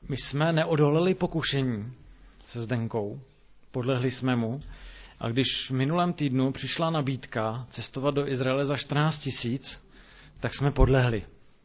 My jsme neodolali pokušení se Zdenkou, podlehli jsme mu, a když v minulém týdnu přišla nabídka cestovat do Izraele za 14 000, tak jsme podlehli.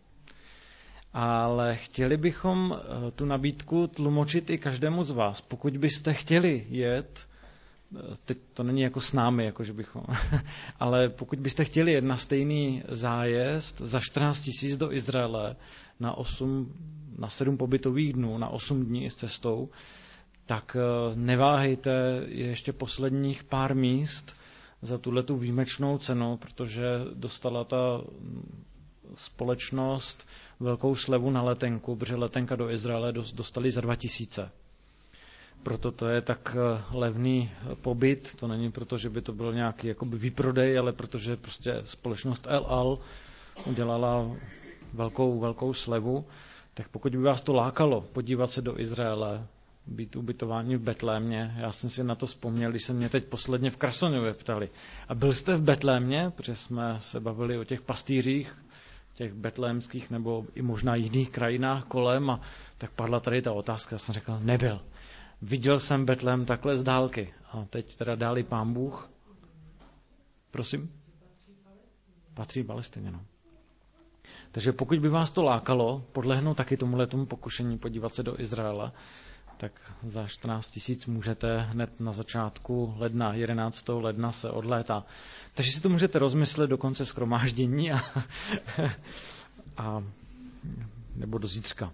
Ale chtěli bychom tu nabídku tlumočit i každému z vás. Pokud byste chtěli jet, teď to není jako s námi, jako že bychom, ale pokud byste chtěli jet na stejný zájezd za 14 000 do Izraele na 7 pobytových dnů, na 8 dní s cestou, tak neváhejte, je ještě posledních pár míst za tuhletu výjimečnou cenu, protože dostala ta společnost velkou slevu na letenku, protože letenka do Izraele dostali za 2000. Proto to je tak levný pobyt, to není proto, že by to byl nějaký jakoby výprodej, ale protože prostě společnost El Al udělala velkou slevu, tak pokud by vás to lákalo podívat se do Izraele, být ubytování v Betlémě, já jsem si na to vzpomněl, když se mě teď posledně v Krasnoňově ptali. A byl jste v Betlémě, protože jsme se bavili o těch pastýřích, těch betlémských nebo i možná jiných krajinách kolem, a tak padla tady ta otázka, já jsem řekl, nebyl. Viděl jsem Betlém takhle z dálky. A teď teda dali Pán Bůh. Prosím? Patří Palestině, no. Takže pokud by vás to lákalo, podlehnout taky tomuhletomu pokušení podívat se do Izraela, tak za 14 000 můžete hned na začátku ledna, 11. ledna se odlétá. Takže si to můžete rozmyslet do konce shromáždění a nebo do zítřka.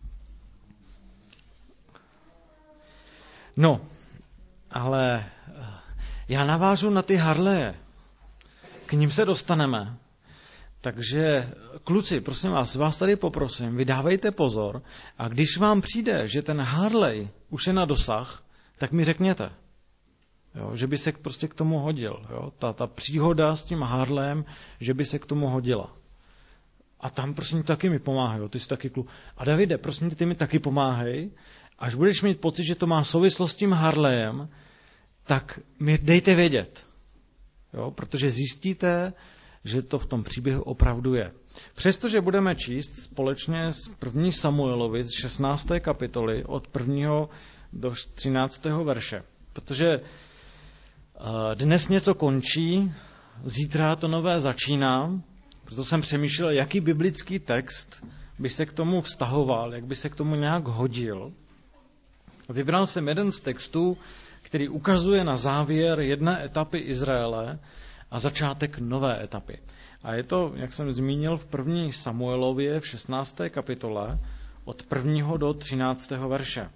No, ale já navážu na ty Harleje. K ním se dostaneme. Takže kluci, prosím vás tady poprosím, vydávejte pozor a když vám přijde, že ten Harley už je na dosah, tak mi řekněte, jo, že by se prostě k tomu hodil. Jo, ta příhoda s tím Harleyem, že by se k tomu hodila. A tam prosím taky mi pomáhej, ty jsi taky kluk. A Davide, prosím ty mi taky pomáhej. Až budeš mít pocit, že to má souvislost s tím Harleyem, tak mi dejte vědět. Jo, protože zjistíte, že to v tom příběhu opravdu je. Přestože budeme číst společně z 1. Samuelovi z 16. kapitoly od 1. do 13. verše. Protože dnes něco končí, zítra to nové začíná, proto jsem přemýšlel, jaký biblický text by se k tomu vztahoval, jak by se k tomu nějak hodil. Vybral jsem jeden z textů, který ukazuje na závěr jedné etapy Izraele a začátek nové etapy. A je to, jak jsem zmínil, v 1. Samuelově v 16. kapitole od 1. do 13. verše.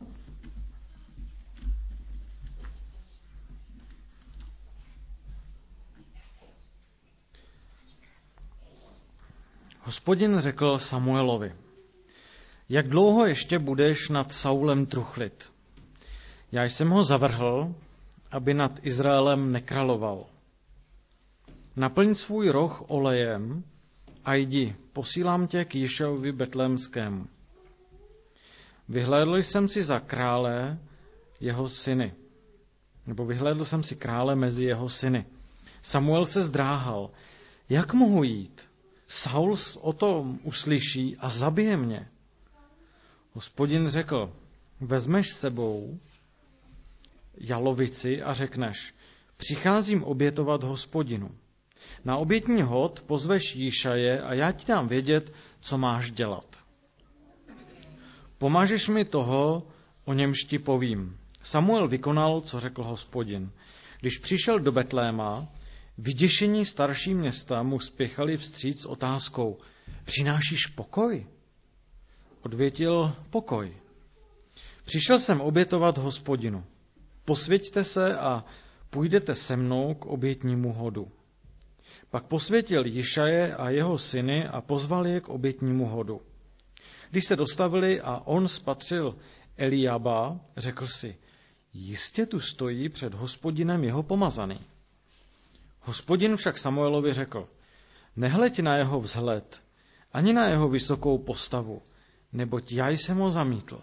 Hospodin řekl Samuelovi, jak dlouho ještě budeš nad Saulem truchlit? Já jsem ho zavrhl, aby nad Izraelem nekráloval. Naplň svůj roh olejem a jdi, posílám tě k Jišaovi betlémskému. Vyhlédl jsem si za krále jeho syny. Nebo vyhlédl jsem si krále mezi jeho syny. Samuel se zdráhal. Jak mohu jít? Saul o tom uslyší a zabije mě. Hospodin řekl, vezmeš s sebou jalovici a řekneš, přicházím obětovat Hospodinu. Na obětní hod pozveš Jíšaje a já ti dám vědět, co máš dělat. Pomažeš mi toho, o němž ti povím. Samuel vykonal, co řekl Hospodin. Když přišel do Betléma, vyděšení starší města mu spěchali vstříc s otázkou, přinášíš pokoj? Odvětil pokoj. Přišel jsem obětovat Hospodinu. Posvěťte se a půjdete se mnou k obětnímu hodu. Pak posvětil Jišaje a jeho syny a pozval je k obětnímu hodu. Když se dostavili a on spatřil Eliába, řekl si, jistě tu stojí před Hospodinem jeho pomazaný. Hospodin však Samuelovi řekl, nehleď na jeho vzhled, ani na jeho vysokou postavu, neboť já jsem ho zamítl.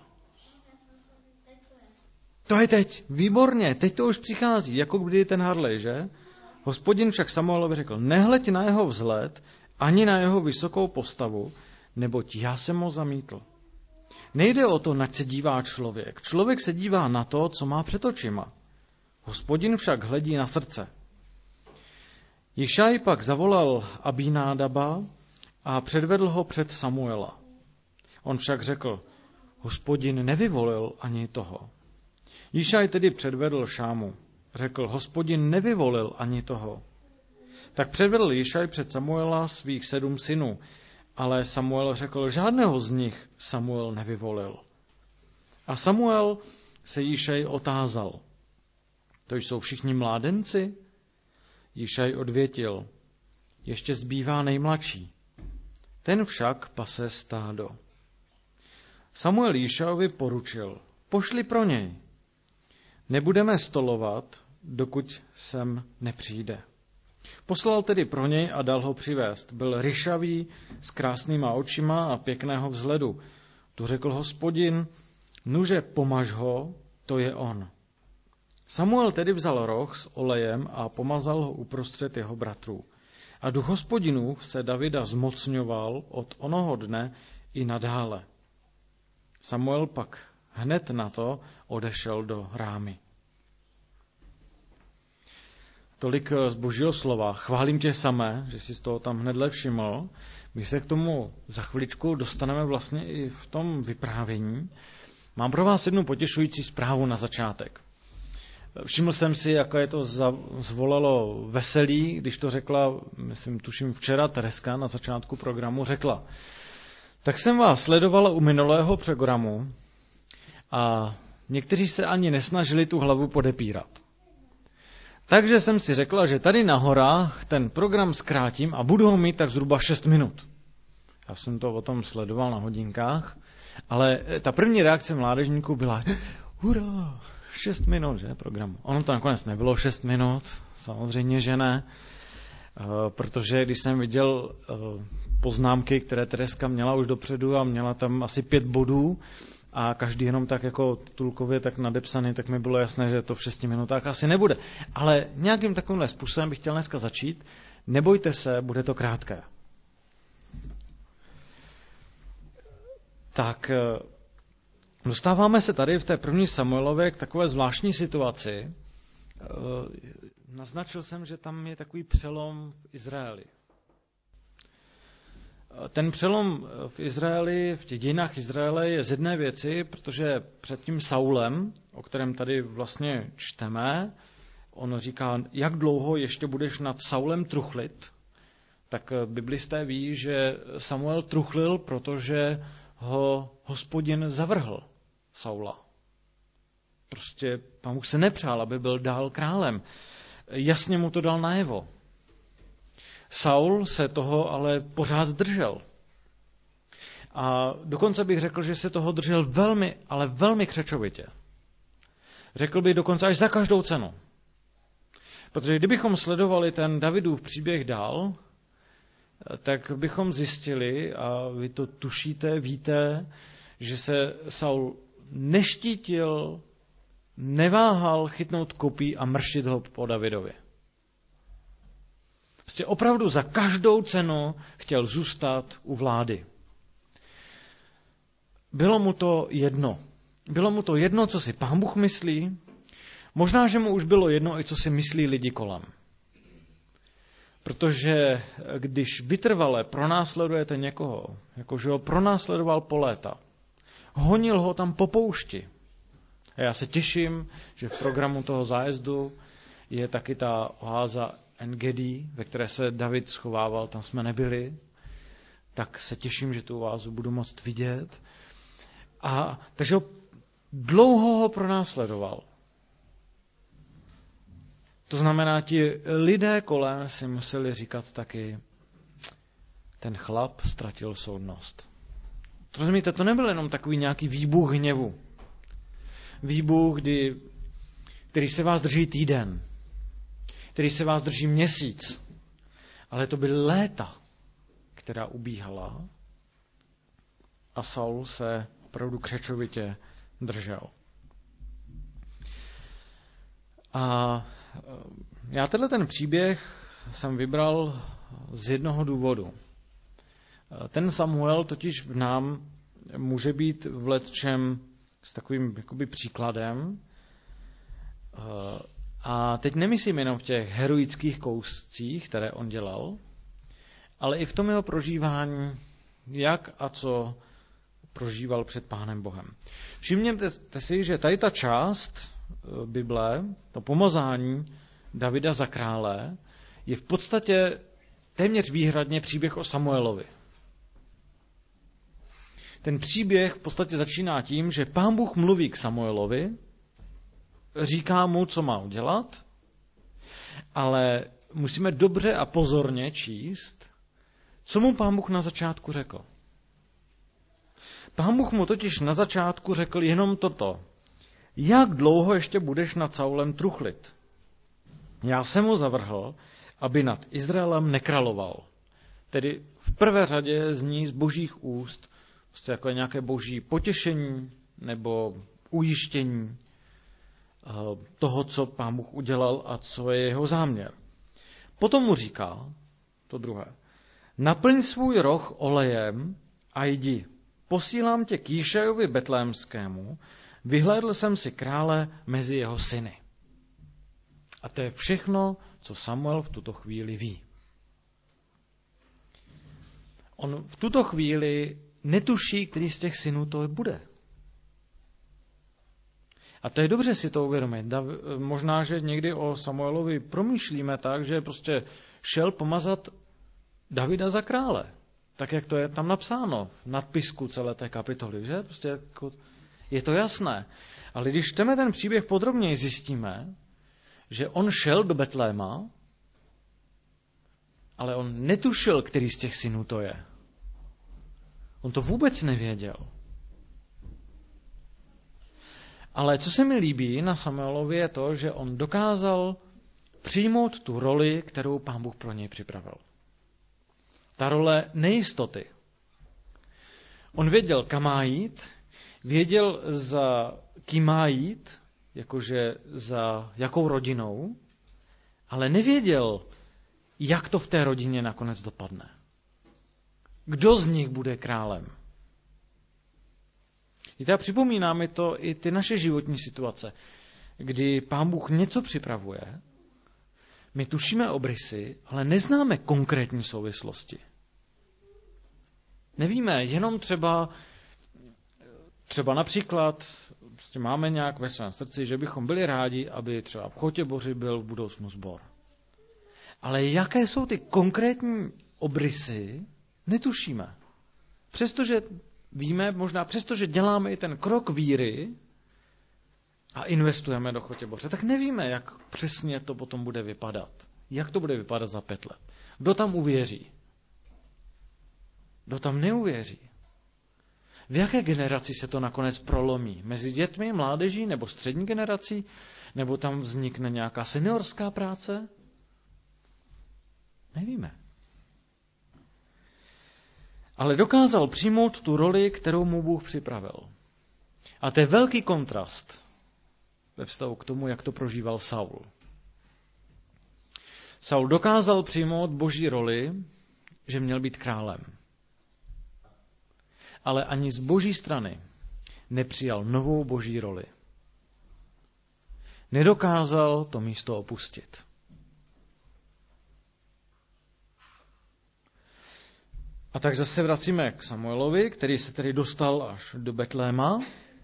To je teď, výborně, teď to už přichází, jako kdy ten Harley, že? Hospodin však Samuelovi řekl, nehleď na jeho vzhled, ani na jeho vysokou postavu, neboť já jsem ho zamítl. Nejde o to, nač se dívá člověk. Člověk se dívá na to, co má před očima. Hospodin však hledí na srdce. Jišaj pak zavolal Abínádaba a předvedl ho před Samuela. On však řekl, Hospodin nevyvolil ani toho. Jišaj tedy předvedl Šámu. Řekl, Hospodin nevyvolil ani toho. Tak předvedl Jišaj před Samuela svých 7 synů, ale Samuel řekl, žádného z nich Samuel nevyvolil. A Samuel se Jišaj otázal, to jsou všichni mládenci? Jišaj odvětil, ještě zbývá nejmladší. Ten však pase stádo. Samuel Jišajovi poručil, pošli pro něj. Nebudeme stolovat, dokud sem nepřijde. Poslal tedy pro něj a dal ho přivést. Byl ryšavý, s krásnýma očima a pěkného vzhledu. Tu řekl Hospodin, nuže pomaž ho, to je on. Samuel tedy vzal roh s olejem a pomazal ho uprostřed jeho bratrů. A duch Hospodinův se Davida zmocňoval od onoho dne i nadále. Samuel pak hned na to odešel do Rámy. Tolik z Božího slova. Chválím tě samé, že jsi z toho tam hned všiml. My se k tomu za chviličku dostaneme vlastně i v tom vyprávění. Mám pro vás jednu potěšující zprávu na začátek. Všiml jsem si, jaké to zvolalo veselí, když to řekla, tuším včera Tereska na začátku programu, řekla. Tak jsem vás sledovala u minulého programu a někteří se ani nesnažili tu hlavu podepírat. Takže jsem si řekla, že tady na horách ten program zkrátím a budu ho mít tak zhruba 6 minut. Já jsem to o tom sledoval na hodinkách, ale ta první reakce mládežníků byla hurá, 6 minut, že, programu. Ono to nakonec nebylo 6 minut, samozřejmě, že ne, protože když jsem viděl poznámky, které Tereska měla už dopředu a měla tam asi 5 bodů, a každý jenom tak jako titulkově tak nadepsaný, tak mi bylo jasné, že to v 6 minutách asi nebude. Ale nějakým takovýmhle způsobem bych chtěl dneska začít. Nebojte se, bude to krátké. Tak dostáváme se tady v té první Samuelově k takové zvláštní situaci. Naznačil jsem, že tam je takový přelom v Izraeli. Ten přelom v Izraeli, v těch dějinách Izraele je z jedné věci, protože před tím Saulem, o kterém tady vlastně čteme, on říká, jak dlouho ještě budeš nad Saulem truchlit, tak biblisté ví, že Samuel truchlil, protože ho Hospodin zavrhl, Saula. Prostě Pán Bůh se nepřál, aby byl dál králem. Jasně mu to dal najevo. Saul se toho ale pořád držel. A dokonce bych řekl, že se toho držel velmi, ale velmi křečovitě. Řekl bych dokonce až za každou cenu. Protože kdybychom sledovali ten Davidův příběh dál, tak bychom zjistili, a vy to tušíte, víte, že se Saul neštítil, neváhal chytnout kopí a mrštit ho po Davidovi. Prostě opravdu za každou cenu chtěl zůstat u vlády. Bylo mu to jedno. Bylo mu to jedno, co si Pán Bůh myslí. Možná, že mu už bylo jedno, i co si myslí lidi kolem. Protože když vytrvale pronásledujete někoho, jakože ho pronásledoval po léta, honil ho tam po poušti. A já se těším, že v programu toho zájezdu je taky ta oáza En-Gedi, ve které se David schovával, tam jsme nebyli, tak se těším, že tu oázu budu moct vidět. A takže dlouho ho pronásledoval. To znamená, ti lidé kolem si museli říkat taky, ten chlap ztratil soudnost. Rozumíte, to nebyl jenom takový nějaký výbuch hněvu. Výbuch, který se vás drží týden, který se vás drží měsíc, ale to byly léta, která ubíhala a Saul se opravdu křečovitě držel. A já ten příběh jsem vybral z jednoho důvodu. Ten Samuel totiž v nám může být v lecčem s takovým jakoby příkladem. A teď nemyslím jenom v těch heroických kouscích, které on dělal, ale i v tom jeho prožívání, jak a co prožíval před Pánem Bohem. Všimněte si, že tady ta část Bible, to pomazání Davida za krále, je v podstatě téměř výhradně příběh o Samuelovi. Ten příběh v podstatě začíná tím, že Pán Bůh mluví k Samuelovi, říká mu, co má udělat, ale musíme dobře a pozorně číst, co mu Pán Bůh na začátku řekl. Pán Bůh mu totiž na začátku řekl jenom toto. Jak dlouho ještě budeš nad Saulem truchlit? Já jsem ho zavrhl, aby nad Izraelem nekráloval. Tedy v prvé řadě zní z božích úst prostě jako nějaké boží potěšení nebo ujištění toho, co Pán Bůh udělal a co je jeho záměr. Potom mu říká, to druhé, naplň svůj roh olejem a jdi. Posílám tě k Jíšajovi Betlémskému, vyhlédl jsem si krále mezi jeho syny. A to je všechno, co Samuel v tuto chvíli ví. On v tuto chvíli netuší, který z těch synů to bude. A to je dobře si to uvědomit. Možná, že někdy o Samuelovi promýšlíme tak, že prostě šel pomazat Davida za krále. Tak, jak to je tam napsáno v nadpisku celé té kapitoly. Že? Prostě jako je to jasné. Ale když čteme ten příběh podrobněji, zjistíme, že on šel do Betléma, ale on netušil, který z těch synů to je. On to vůbec nevěděl. Ale co se mi líbí na Samuelovi je to, že on dokázal přijmout tu roli, kterou Pán Bůh pro něj připravil. Ta role nejistoty. On věděl, kam má jít, věděl, za kým má jít, jakože za jakou rodinou, ale nevěděl, jak to v té rodině nakonec dopadne. Kdo z nich bude králem? Víte, připomíná mi to i ty naše životní situace, kdy Pán Bůh něco připravuje, my tušíme obrysy, ale neznáme konkrétní souvislosti. Nevíme, jenom třeba například prostě máme nějak ve svém srdci, že bychom byli rádi, aby třeba v Chotěboři byl v budoucnu sbor. Ale jaké jsou ty konkrétní obrysy, netušíme. Přestože víme, možná přestože děláme i ten krok víry a investujeme do Chotěboře, tak nevíme, jak přesně to potom bude vypadat. Jak to bude vypadat za 5 let. Kdo tam uvěří? Kdo tam neuvěří? V jaké generaci se to nakonec prolomí? Mezi dětmi, mládeží nebo střední generací? Nebo tam vznikne nějaká seniorská práce? Nevíme. Ale dokázal přijmout tu roli, kterou mu Bůh připravil. A to je velký kontrast ve vztahu k tomu, jak to prožíval Saul. Saul dokázal přijmout boží roli, že měl být králem. Ale ani z boží strany nepřijal novou boží roli. Nedokázal to místo opustit. A tak zase vracíme k Samuelovi, který se tedy dostal až do Betléma.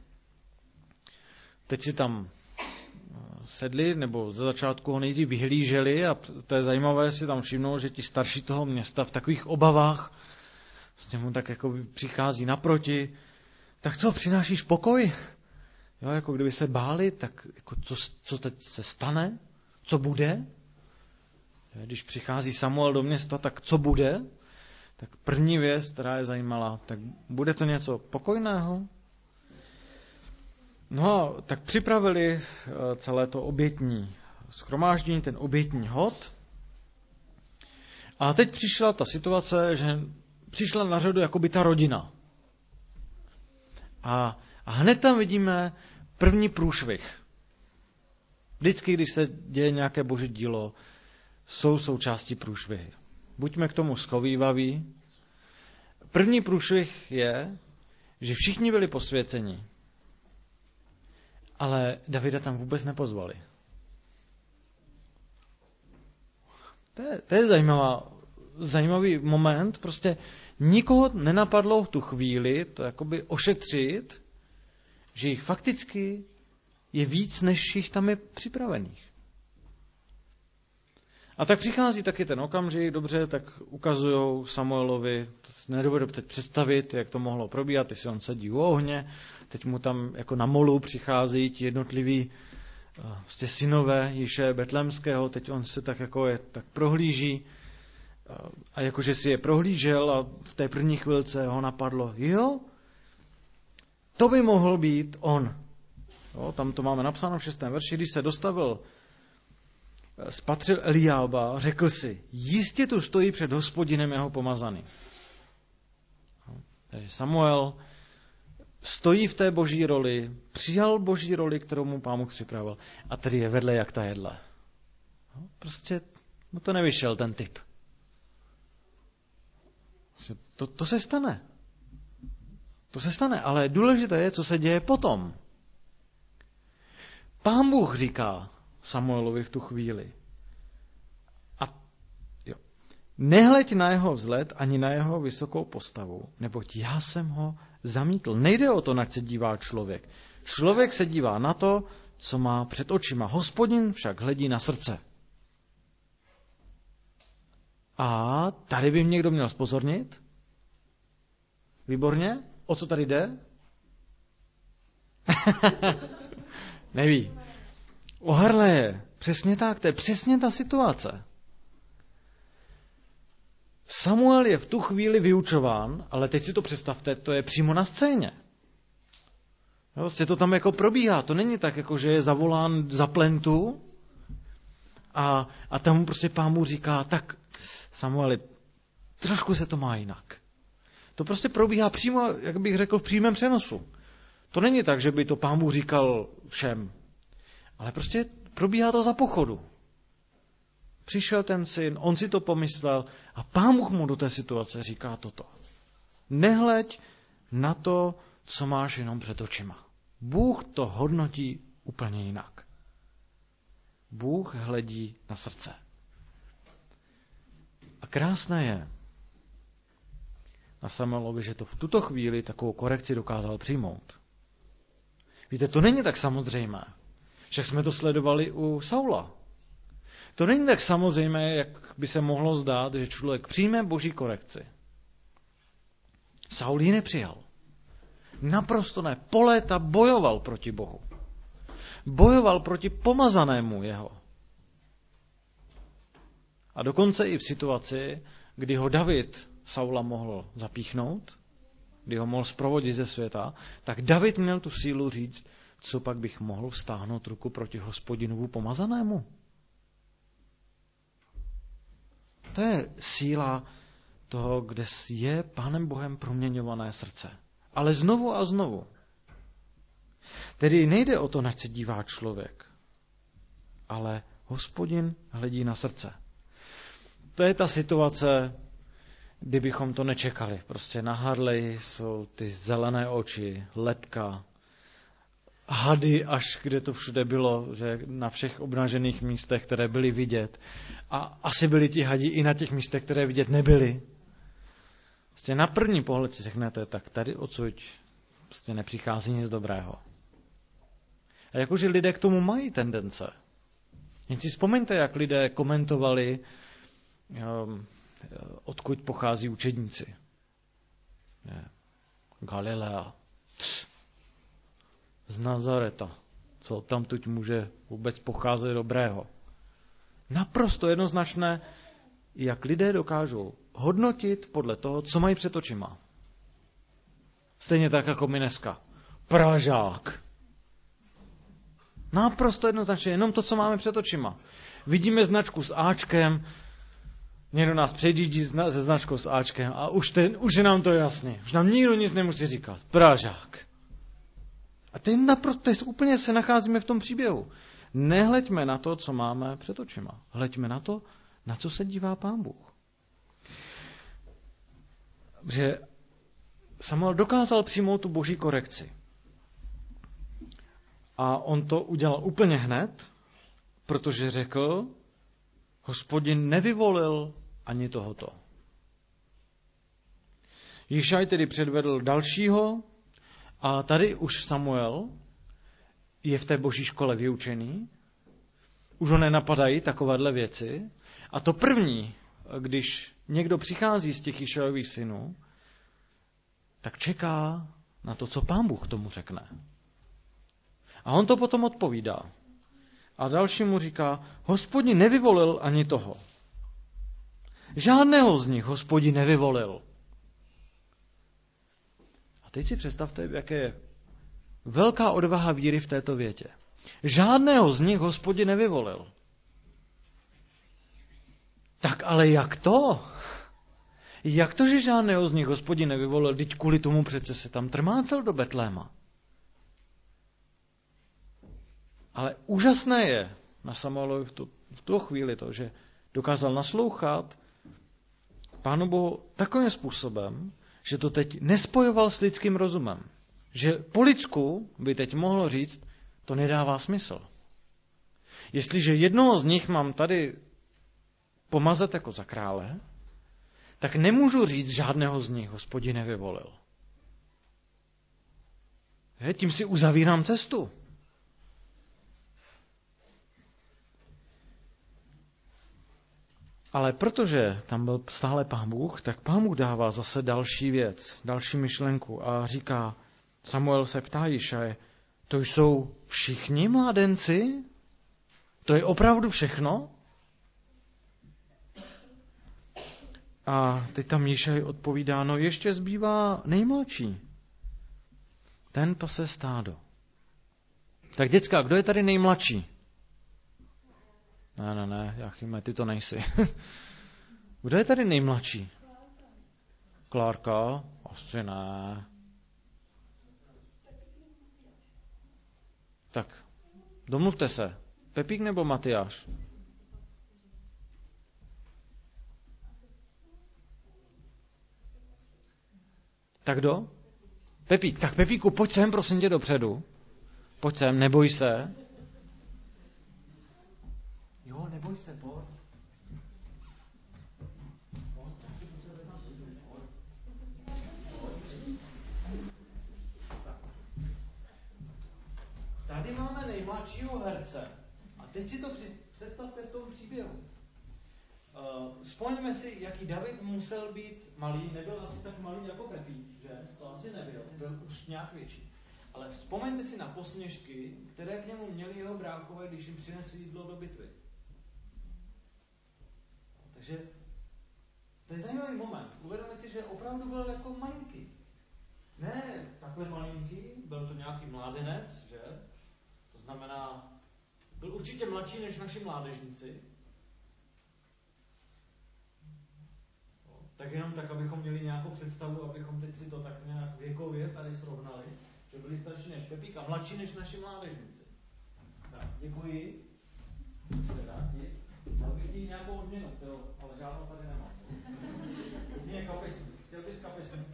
Teď si tam sedli, nebo ze začátku ho nejdřív vyhlíželi a to je zajímavé si tam všimnout, že ti starší toho města v takových obavách s němu tak jako přichází naproti. Tak co, přinášíš pokoj? Jo, jako kdyby se báli, tak jako co teď se stane? Co bude? Když přichází Samuel do města, tak co bude? Tak první věc, která je zajímala, tak bude to něco pokojného? No, tak připravili celé to obětní shromáždění, ten obětní hod. A teď přišla ta situace, že přišla na řadu jakoby ta rodina. A hned tam vidíme první průšvih. Vždycky, když se děje nějaké boží dílo, jsou součástí průšvihy. Buďme k tomu schovývaví. První průšvih je, že všichni byli posvěceni, ale Davida tam vůbec nepozvali. To je zajímavý moment, prostě nikoho nenapadlo v tu chvíli to jakoby ošetřit, že jich fakticky je víc, než jich tam je připravených. A tak přichází taky ten okamžik, dobře, tak ukazujou Samuelovi, to si nedovedu teď představit, jak to mohlo probíhat, jestli on sedí u ohně, teď mu tam jako na molu přichází ti jednotliví prostě synové Jiše Betlémského, teď on se tak jako je tak prohlíží a jakože si je prohlížel a v té první chvilce ho napadlo, jo, to by mohl být on. Jo, tam to máme napsáno v 6. verši, když se dostavil, spatřil Eliába, řekl si, jistě tu stojí před Hospodinem jeho pomazaný. Takže Samuel stojí v té boží roli, přijal boží roli, kterou mu Pán Bůh připravil a tedy je vedle jak ta jedle. Prostě mu to nevyšel ten typ. To se stane. To se stane, ale důležité je, co se děje potom. Pán Bůh říká Samuelovi v tu chvíli. Nehleď na jeho vzhled ani na jeho vysokou postavu, neboť já jsem ho zamítl. Nejde o to, nač se dívá člověk. Člověk se dívá na to, co má před očima. Hospodin však hledí na srdce. A tady by někdo měl zpozornit? Výborně. O co tady jde? Neví. O Harleje. Přesně tak, to je přesně ta situace. Samuel je v tu chvíli vyučován, ale teď si to představte, to je přímo na scéně. Vlastně to tam jako probíhá, to není tak, jako že je zavolán za plentu a tam mu prostě Pán Bůh říká, tak Samueli, trošku se to má jinak. To prostě probíhá přímo, jak bych řekl, v přímém přenosu. To není tak, že by to Pán Bůh říkal všem, ale prostě probíhá to za pochodu. Přišel ten syn, on si to pomyslel a Pán Bůh mu do té situace říká toto. Nehleď na to, co máš jenom před očima. Bůh to hodnotí úplně jinak. Bůh hledí na srdce. A krásné je na Samuelovi, že to v tuto chvíli takovou korekci dokázal přijmout. Víte, to není tak samozřejmé. Však jsme to sledovali u Saula. To není tak samozřejmé, jak by se mohlo zdát, že člověk přijme boží korekci. Saul ji nepřijal. Naprosto ne. Po léta bojoval proti Bohu. Bojoval proti pomazanému jeho. A dokonce i v situaci, kdy ho David Saula mohl zapíchnout, kdy ho mohl zprovodit ze světa, tak David měl tu sílu říct, co pak bych mohl vztáhnout ruku proti Hospodinovu pomazanému. To je síla toho, kde je Pánem Bohem proměňované srdce. Ale znovu a znovu. Tedy nejde o to, nač se dívá člověk, ale Hospodin hledí na srdce. To je ta situace, kdybychom to nečekali. Prostě na Harleji jsou ty zelené oči, lebka, hady, až kde to všude bylo, že na všech obnažených místech, které byly vidět. A asi byli ti hadi i na těch místech, které vidět nebyly. Prostě na první pohled si řeknete, tak tady odsud prostě nepřichází nic dobrého. A jakože lidé k tomu mají tendence. Jen si vzpomeňte, jak lidé komentovali, odkud pochází učedníci. Galilea. Z Nazareta. Co tam tuď může vůbec pocházet dobrého. Naprosto jednoznačné, jak lidé dokážou hodnotit podle toho, co mají před očima. Stejně tak jako my dneska. Pražák. Naprosto jednoznačně, jenom to, co máme před očima. Vidíme značku s Ačkem, někdo nás předjíždí se značkou s Ačkem a už je nám to jasný. Už nám nikdo nic nemusí říkat. Pražák. A to je naprosto, úplně se nacházíme v tom příběhu. Nehleďme na to, co máme před očima. Hleďme na to, na co se dívá Pán Bůh. Že Samuel dokázal přijmout tu boží korekci. A on to udělal úplně hned, protože řekl, Hospodin nevyvolil ani tohoto. Jišaj tedy předvedl dalšího a tady už Samuel je v té boží škole vyučený. Už ho nenapadají takovéhle věci. A to první, když někdo přichází z těch Jišajových synů, tak čeká na to, co Pán Bůh tomu řekne. A on to potom odpovídá. A další mu říká, Hospodin nevyvolil ani toho. Žádného z nich Hospodin nevyvolil. A teď si představte, jak je velká odvaha víry v této větě. Žádného z nich Hospodin nevyvolil. Tak ale jak to? Jak to, že žádného z nich Hospodin nevyvolil? Vždyť kvůli tomu přece se tam trmácel do Betléma. Ale úžasné je na Samuelovi v tu chvíli to, že dokázal naslouchat Pánu Bohu takovým způsobem, že to teď nespojoval s lidským rozumem. Že po lidsku by teď mohlo říct, to nedává smysl. Jestliže jednoho z nich mám tady pomazat jako za krále, tak nemůžu říct, žádného z nich Hospodin nevyvolil. Tím si uzavírám cestu. Ale protože tam byl stále Pán Bůh, tak Pán Bůh dává zase další věc, další myšlenku a říká, Samuel se ptá Jišaje, to jsou všichni mládenci? To je opravdu všechno? A teď tam Jišaj odpovídá, no ještě zbývá nejmladší. Ten pase stádo. Tak děcka, kdo je tady nejmladší? Ne, Jachime, ty to nejsi. Kdo je tady nejmladší? Klárka? Asi ne. Tak, domluvte se. Pepík nebo Matyáš? Tak kdo? Pepík. Tak Pepíku, pojď sem, prosím tě, dopředu. Pojď sem, neboj se. Jo, neboj se, pojď. Tady máme nejmladšího herce. A teď si to představte v tom příběhu. Vzpomeňme si, jaký David musel být malý. Nebyl asi tak malý jako Pepík, že? To asi nebyl. Byl už nějak větší. Ale vzpomeňte si na posměšky, které k němu měli jeho bráchové, když jim přinesli jídlo do bitvy. Takže to je zajímavý moment. Uvědomit si, že opravdu byl jako malinký. Ne takhle malinký, byl to nějaký mládenec, že? To znamená, byl určitě mladší než naši mládežníci. Tak jenom tak, abychom měli nějakou představu, abychom teď si to tak nějak věkově tady srovnali, že byli starší než Pepík a mladší než naši mládežníci. Tak, děkuji. Jste rádi. Dal bych ti nějakou odměnu, kterou, ale žádnou tady nemám. Nie, kapes. Chtěl bys kapesem.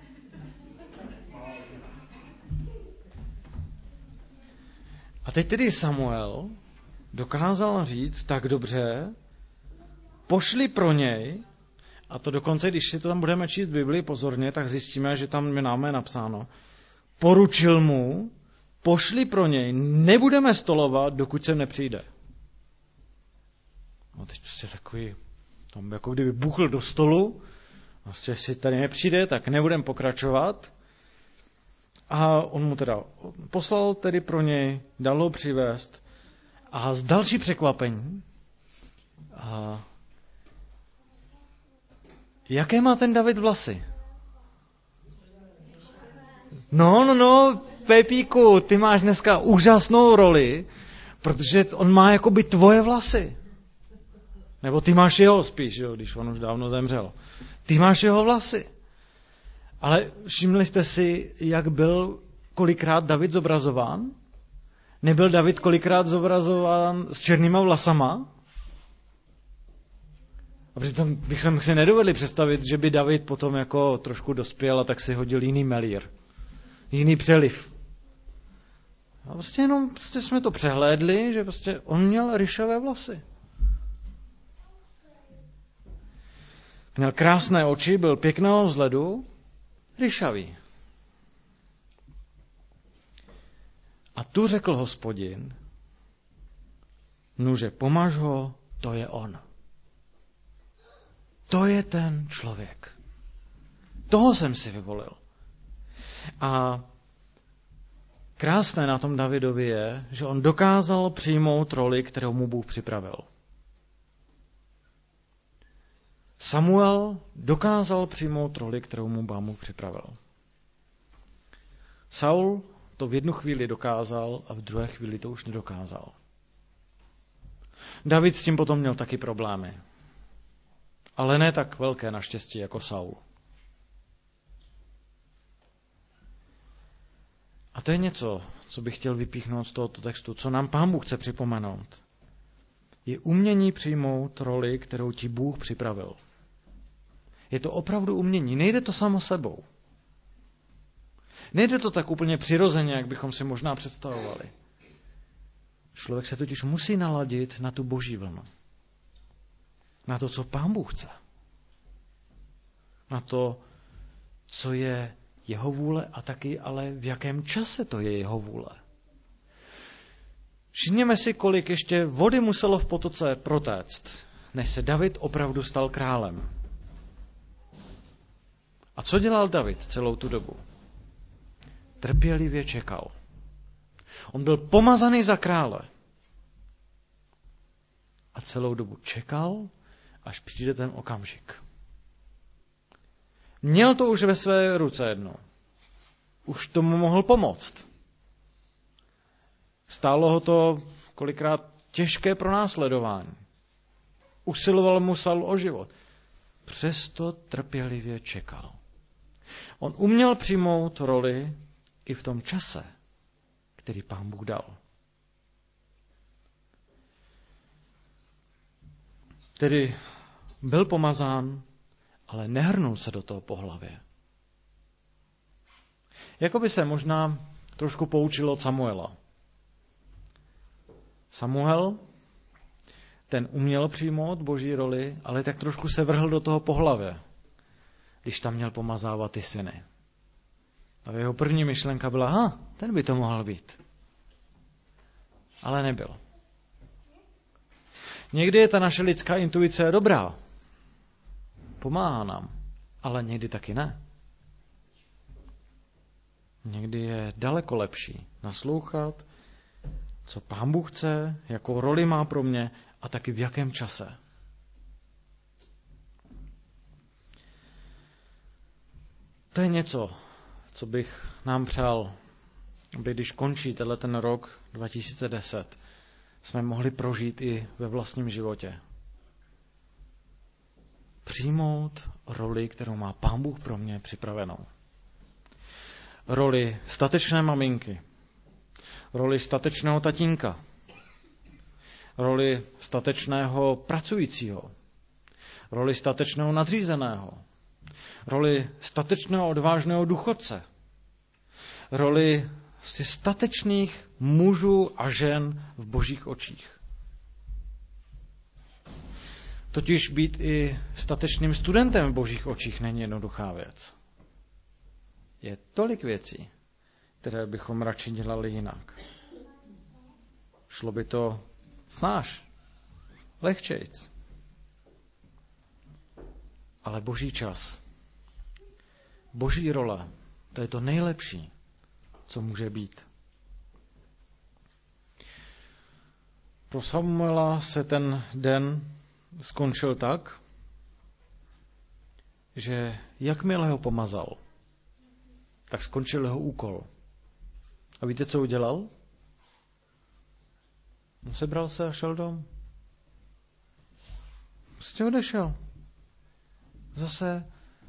A teď tedy Samuel dokázal říct, tak dobře, pošli pro něj, a to dokonce, když si to tam budeme číst v Biblii pozorně, tak zjistíme, že tam je napsáno, poručil mu, pošli pro něj, nebudeme stolovat, dokud sem nepřijde. No teď prostě takový, tam jako kdyby buchl do stolu, vlastně si tady nepřijde, tak nebudeme pokračovat. A on mu teda poslal tedy pro něj, dal ho přivést a z další překvapení, jaké má ten David vlasy? No, Pepíku, ty máš dneska úžasnou roli, protože on má jakoby tvoje vlasy. Nebo ty máš jeho spíš, jo, když on už dávno zemřel. Ty máš jeho vlasy. Ale všimli jste si, jak byl kolikrát David zobrazován? Nebyl David kolikrát zobrazován s černýma vlasama? A přitom bychom si nedovedli představit, že by David potom jako trošku dospěl a tak si hodil jiný melír. Jiný přeliv. A prostě jsme to přehlédli, že prostě on měl ryšavé vlasy. Měl krásné oči, byl pěkného vzhledu, ryšavý. A tu řekl Hospodin, nuže pomaž ho, to je on. To je ten člověk. Toho jsem si vyvolil. A krásné na tom Davidovi je, že on dokázal přijmout roli, kterou mu Bůh připravil. Samuel dokázal přijmout roli, kterou mu Bůh připravil. Saul to v jednu chvíli dokázal a v druhé chvíli to už nedokázal. David s tím potom měl taky problémy. Ale ne tak velké naštěstí jako Saul. A to je něco, co bych chtěl vypíchnout z tohoto textu, co nám Pán Bůh chce připomenout. Je umění přijmout roli, kterou ti Bůh připravil. Je to opravdu umění, nejde to samo sebou. Nejde to tak úplně přirozeně, jak bychom si možná představovali. Člověk se totiž musí naladit na tu boží vlnu. Na to, co Pán Bůh chce. Na to, co je jeho vůle a taky ale v jakém čase to je jeho vůle. Všimněme si, kolik ještě vody muselo v potoce protéct, než se David opravdu stal králem. A co dělal David celou tu dobu? Trpělivě čekal. On byl pomazaný za krále. A celou dobu čekal, až přijde ten okamžik. Měl to už ve své ruce jednou. Už tomu mohl pomoct. Stálo ho to kolikrát těžké pronásledování. Usiloval mu Saul o život. Přesto trpělivě čekal. On uměl přijmout roli i v tom čase, který Pán Bůh dal. Tedy byl pomazán, ale nehrnul se do toho po hlavě. Jako by se možná trošku poučil od Samuela. Samuel, ten uměl přijmout boží roli, ale tak trošku se vrhl do toho po hlavě, když tam měl pomazávat ty syny. A jeho první myšlenka byla, ten by to mohl být. Ale nebyl. Někdy je ta naše lidská intuice dobrá. Pomáhá nám, ale někdy taky ne. Někdy je daleko lepší naslouchat, co Pán Bůh chce, jakou roli má pro mě a taky v jakém čase. To je něco, co bych nám přál, aby když končí ten rok 2010, jsme mohli prožít i ve vlastním životě. Přijmout roli, kterou má Pán Bůh pro mě připravenou. Roli statečné maminky, roli statečného tatínka, roli statečného pracujícího, roli statečného nadřízeného, roli statečného odvážného důchodce, roli statečných mužů a žen v božích očích. Totiž být i statečným studentem v božích očích není jednoduchá věc. Je tolik věcí, které bychom radši dělali jinak. Šlo by to snáš, lehčejc. Ale boží čas, boží role, to je to nejlepší, co může být. Pro Samuela se ten den skončil tak, že jakmile ho pomazal, tak skončil jeho úkol. A víte, co udělal? On sebral se a šel dom. Prostě odešel. Zase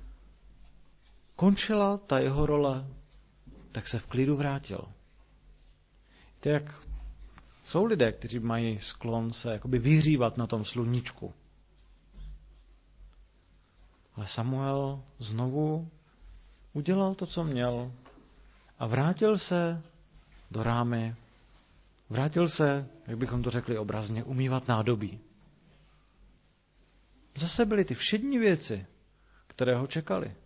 končila ta jeho role, tak se v klidu vrátil. Víte, jak jsou lidé, kteří mají sklon se jakoby vyhřívat na tom sluníčku. Ale Samuel znovu udělal to, co měl a vrátil se do Rámy. Vrátil se, jak bychom to řekli obrazně, umývat nádobí. Zase byly ty všední věci, které ho čekaly.